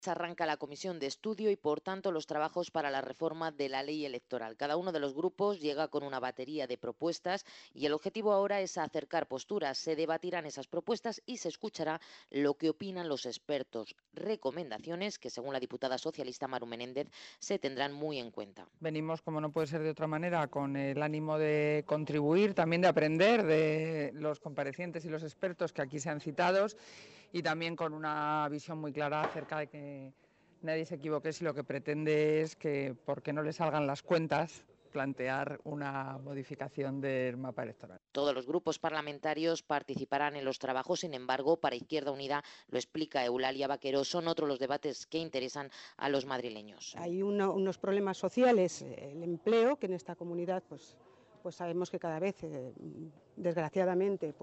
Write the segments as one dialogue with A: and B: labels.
A: Arranca la comisión de estudio y, por tanto, los trabajos para la reforma de la ley electoral. Cada uno de los grupos llega con una batería de propuestas y el objetivo ahora es acercar posturas. Se debatirán esas propuestas y se escuchará lo que opinan los expertos. Recomendaciones que, según la diputada socialista Maru Menéndez, se tendrán muy en cuenta.
B: Venimos, como no puede ser de otra manera, con el ánimo de contribuir, también de aprender de los comparecientes y los expertos que aquí se han citados, y también con una visión muy clara acerca de que nadie se equivoque si lo que pretende es que, porque no le salgan las cuentas, plantear una modificación del mapa electoral.
A: Todos los grupos parlamentarios participarán en los trabajos, sin embargo, para Izquierda Unida, lo explica Eulalia Vaquero, son otros los debates que interesan a los madrileños.
C: Hay unos problemas sociales, el empleo, que en esta comunidad pues sabemos que cada vez, desgraciadamente,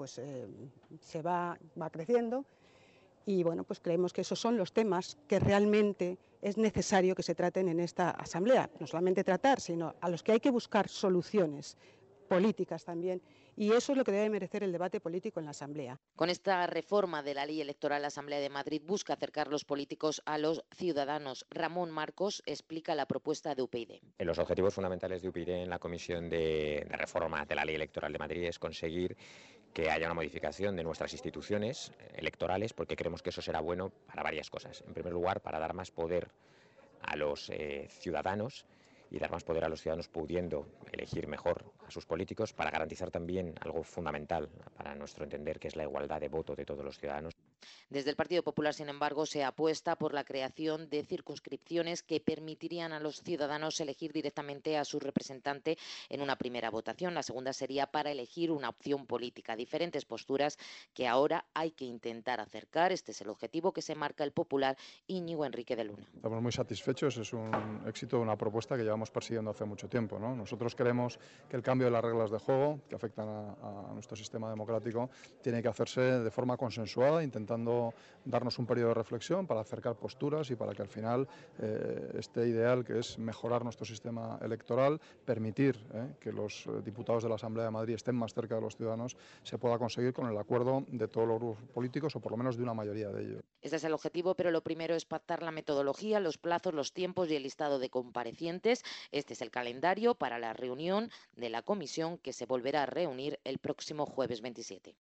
C: se va creciendo. Y bueno, pues creemos que esos son los temas que realmente es necesario que se traten en esta asamblea. No solamente tratar, sino a los que hay que buscar soluciones políticas también, y eso es lo que debe merecer el debate político en la Asamblea.
A: Con esta reforma de la ley electoral, la Asamblea de Madrid busca acercar los políticos a los ciudadanos. Ramón Marcos explica la propuesta de UPyD.
D: Los objetivos fundamentales de UPyD en la Comisión de Reforma de la Ley Electoral de Madrid es conseguir que haya una modificación de nuestras instituciones electorales, porque creemos que eso será bueno para varias cosas. En primer lugar, para dar más poder a los ciudadanos y dar más poder a los ciudadanos pudiendo elegir mejor a sus políticos, para garantizar también algo fundamental para nuestro entender, que es la igualdad de voto de todos los ciudadanos.
A: Desde el Partido Popular, sin embargo, se apuesta por la creación de circunscripciones que permitirían a los ciudadanos elegir directamente a su representante en una primera votación. La segunda sería para elegir una opción política. Diferentes posturas que ahora hay que intentar acercar. Este es el objetivo que se marca el popular Íñigo Enrique de Luna.
E: Estamos muy satisfechos, es un éxito de una propuesta que llevamos persiguiendo hace mucho tiempo, ¿no? Nosotros creemos que el cambio de las reglas de juego que afectan a nuestro sistema democrático tiene que hacerse de forma consensuada, intentando darnos un periodo de reflexión para acercar posturas y para que al final este ideal, que es mejorar nuestro sistema electoral, permitir que los diputados de la Asamblea de Madrid estén más cerca de los ciudadanos, se pueda conseguir con el acuerdo de todos los grupos políticos, o por lo menos de una mayoría de ellos.
A: Este es el objetivo, pero lo primero es pactar la metodología, los plazos, los tiempos y el listado de comparecientes. Este es el calendario para la reunión de la comisión, que se volverá a reunir el próximo jueves 27.